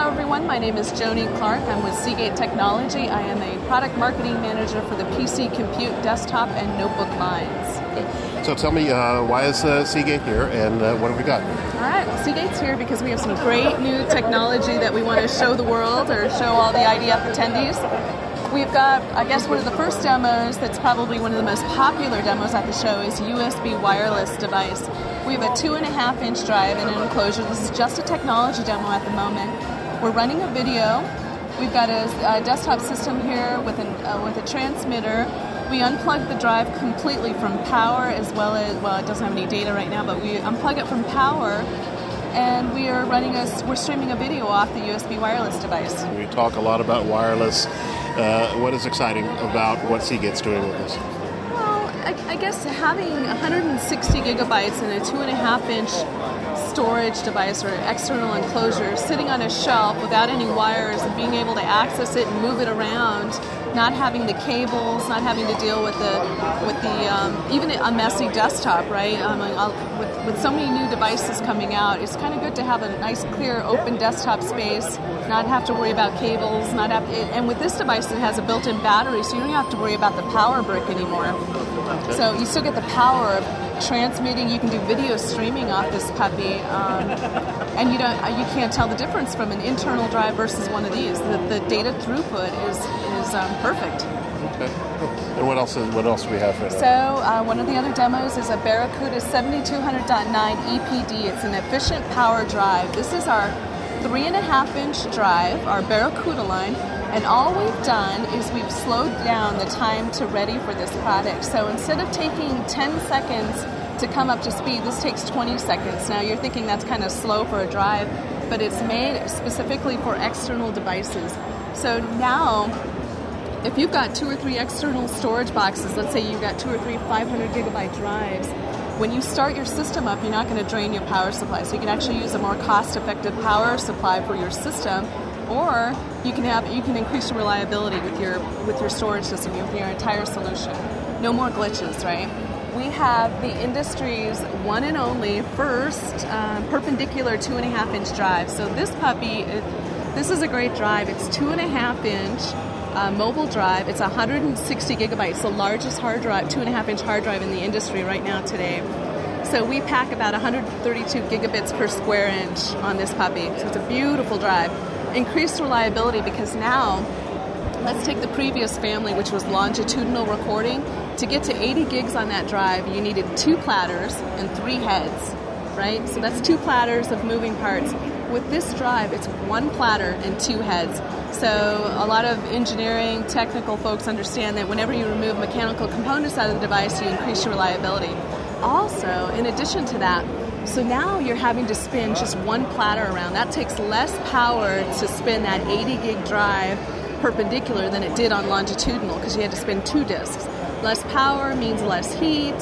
everyone, my name is Joni Clark. I'm with Seagate Technology. I am a product marketing manager for the PC, compute, desktop, and notebook lines. Okay. So tell me, why is Seagate here, and what have we got? All right, well, Seagate's here because we have some great new technology that we want to show the world or show all the IDF attendees. We've got, I guess, one of the first demos that's probably one of the most popular demos at the show is USB wireless device. We have a 2.5-inch drive in an enclosure. This is just a technology demo at the moment. We're running a video. We've got a desktop system here with a transmitter. We unplug the drive completely from power as well as, well, it doesn't have any data right now, but we unplug it from power, and we're streaming a video off the USB wireless device. We talk a lot about wireless. What is exciting about what Seagate's doing with this? Well, I guess having 160 gigabytes in a 2.5-inch storage device or external enclosure sitting on a shelf without any wires and being able to access it and move it around, not having the cables, not having to deal with the even a messy desktop, right? With so many new devices coming out, it's kind of good to have a nice, clear, open desktop space, not have to worry about cables, and with this device, it has a built-in battery, so you don't have to worry about the power brick anymore. Okay. So you still get the power of transmitting. You can do video streaming off this puppy, and you can't tell the difference from an internal drive versus one of these. The data throughput is perfect. Okay. And what else do we have for that? So one of the other demos is a Barracuda 7200.9 EPD. It's an efficient power drive. This is our 3.5-inch drive, our Barracuda line, and all we've done is we've slowed down the time to ready for this product. So instead of taking 10 seconds to come up to speed, this takes 20 seconds. Now you're thinking that's kind of slow for a drive, but it's made specifically for external devices. So now, if you've got 2 or 3 external storage boxes, let's say you've got 2 or 3 500 gigabyte drives, when you start your system up, you're not going to drain your power supply. So you can actually use a more cost-effective power supply for your system, or you can increase your reliability with your storage system, with your entire solution. No more glitches, right? We have the industry's one and only first perpendicular 2.5-inch drive. So this puppy, this is a great drive. It's 2.5-inch mobile drive. It's 160 gigabytes, the largest hard drive, 2.5-inch hard drive in the industry right now today. So we pack about 132 gigabits per square inch on this puppy. So it's a beautiful drive. Increased reliability because now, let's take the previous family, which was longitudinal recording. To get to 80 gigs on that drive, you needed 2 platters and 3 heads, right? So that's 2 platters of moving parts. With this drive, it's 1 platter and 2 heads. So a lot of engineering, technical folks understand that whenever you remove mechanical components out of the device, you increase your reliability. Also, in addition to that, so now you're having to spin just 1 platter around. That takes less power to spin that 80 gig drive perpendicular than it did on longitudinal because you had to spin 2 disks. Less power means less heat,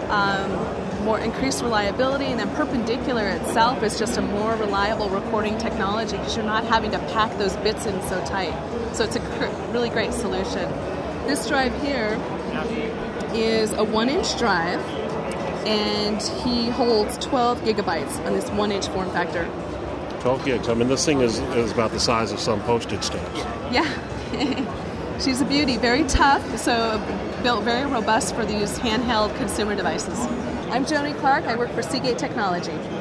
more increased reliability, and then perpendicular itself is just a more reliable recording technology because you're not having to pack those bits in so tight. So it's a really great solution. This drive here is a 1-inch drive, and he holds 12 gigabytes on this 1-inch form factor. 12 gigs. I mean, this thing is about the size of some postage stamps. Yeah. She's a beauty. Very tough, so built very robust for these handheld consumer devices. I'm Joni Clark. I work for Seagate Technology.